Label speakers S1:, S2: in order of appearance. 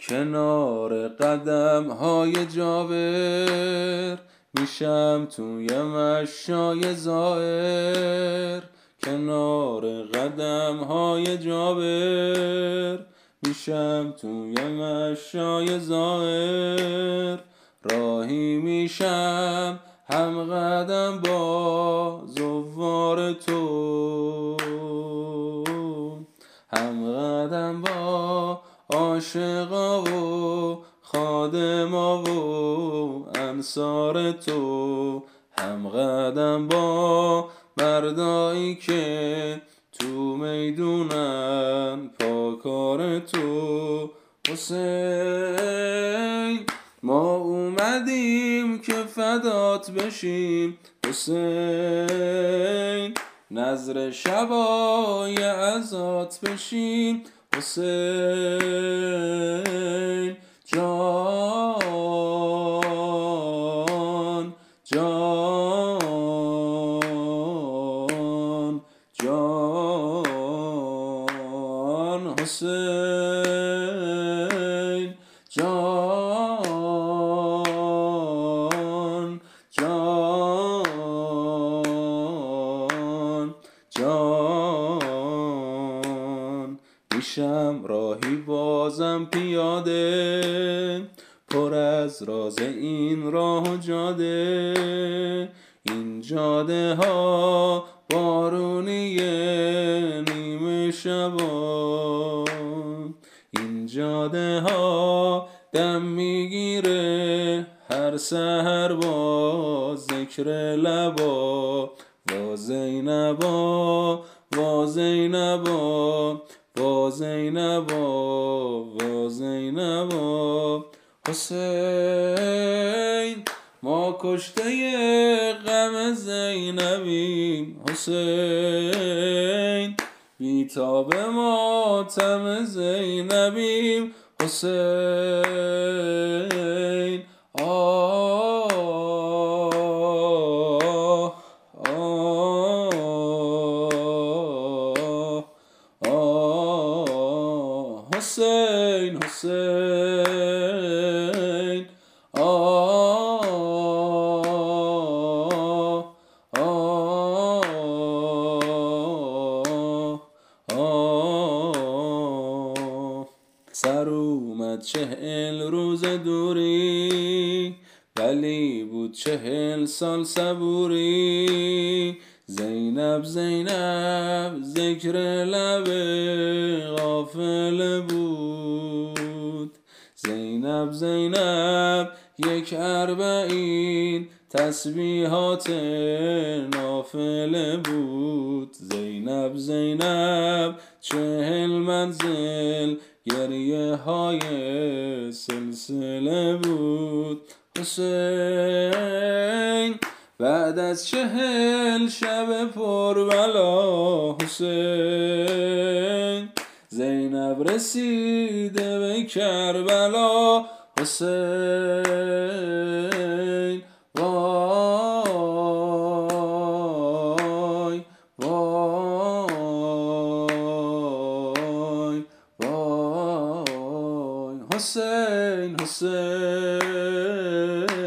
S1: کنار قدم های جابر میشم توی مشای زائر. کنار قدم های جابر میشم توی مشای زائر. راهی میشم هم قدم با زوار تو، هم قدم با عاشقا و خادما و انصار تو، هم قدم با مردایی که تو میدونن پاکار تو. حسین ما اومدیم که فدات بشیم، حسین نظر شبای عزات بشیم، حسین جان جان جان، حسین جان جان جان. میشم راهی بازم پیاده، پر از راز این راه و جاده. این جاده ها بارونیه نیمه شبا، این جاده ها دم میگیره هر سحر با ذکر لبا. وا زینبا وا زینبا وا زینبا وا زینبا. حسین ما کشته غم زینبیم، حسین بیتاب ماتم زینبیم، حسین آه آه آه حسین حسین آه آه آه. سر اومد 40 روز دوری، ولی بود 40 سال صبوری. زینب زینب ذکر لب غافل بود، زینب زینب 41 تسبیحات نافله بود. زینب زینب 40 منزل گریه های سلسله بود. حسین بعد از 40 شب پربلا، حسین زینب رسیده به کربلا. حسین وای وای وای، حسین حسین